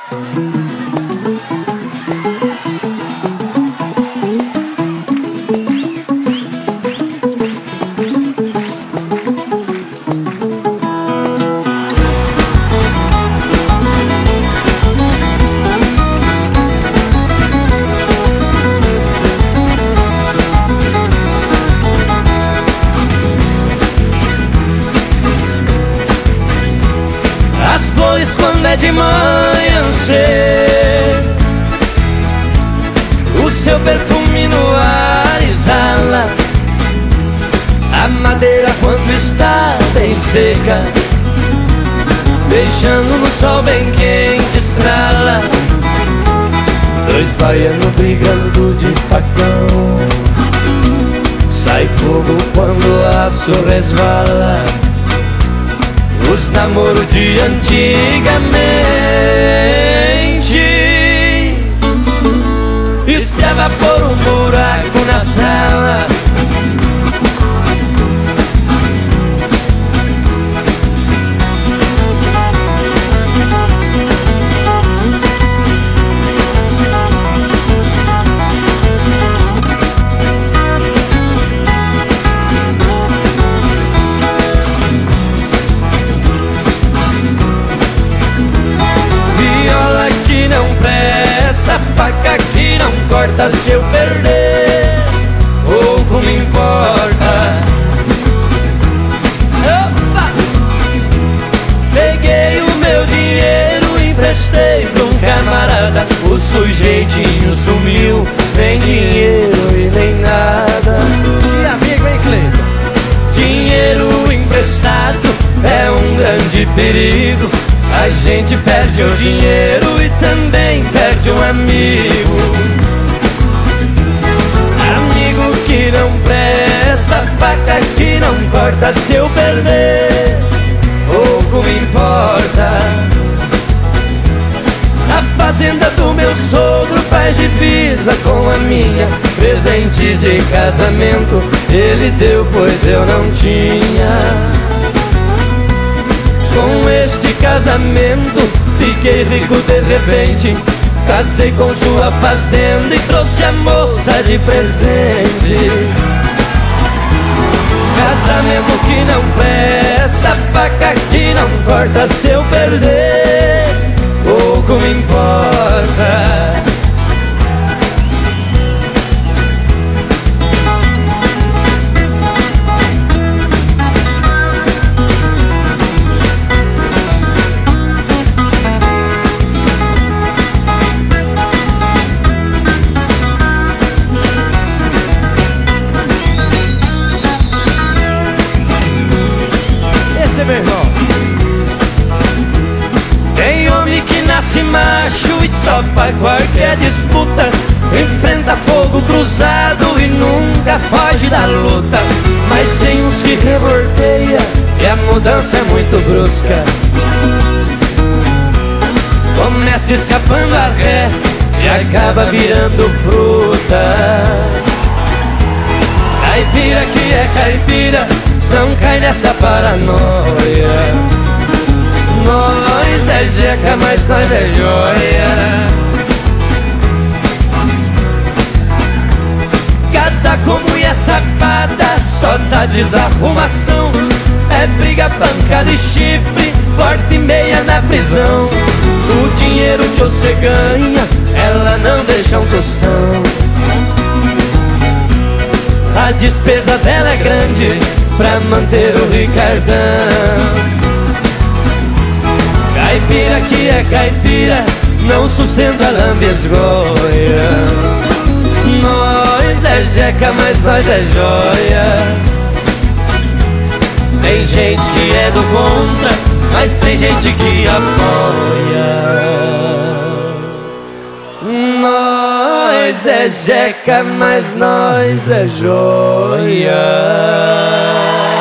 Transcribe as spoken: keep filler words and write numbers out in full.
As flores quando é de manhã cedo, o seu perfume no ar exala. A madeira quando está bem seca, deixando no sol bem quente estrala. Dois baianos brigando de facão, sai fogo quando o aço resvala. Os namoros de antigamente, espiava por um buraco na sala. Faca que não corta, se eu perder, pouco me importa. Opa! Peguei o meu dinheiro, emprestei pra um camarada. O sujeitinho sumiu, nem dinheiro e nem nada. E amigo, hein, Cleiton? Dinheiro emprestado é um grande perigo. A gente perde o dinheiro e também perde um amigo. Amigo que não presta, faca que não corta, se eu perder, pouco me importa. A fazenda do meu sogro faz divisa com a minha. Presente de casamento ele deu, pois eu não tinha. Com esse casamento fiquei rico de repente. Casei com sua fazenda e trouxe a moça de presente. Casamento que não presta, faca que não corta, se eu perder, pouco me importa. Meu irmão, tem homem que nasce macho e topa qualquer disputa, enfrenta fogo cruzado e nunca foge da luta. Mas tem uns que revolteia e a mudança é muito brusca. Começa escapando a ré e acaba virando fruta. Caipira que é caipira não cai nessa paranoia. Nós é jeca, mas nós é joia. Casar com mulher safada só dá desarrumação. É briga, pancada e chifre, porta e meia na prisão. O dinheiro que você ganha, ela não deixa um tostão. A despesa dela é grande pra manter o Ricardão. Caipira que é caipira não sustenta lambesgoia. Nós é jeca, mas nós é joia. Tem gente que é do contra, mas tem gente que apoia. Nós é jeca, mas nós é joia.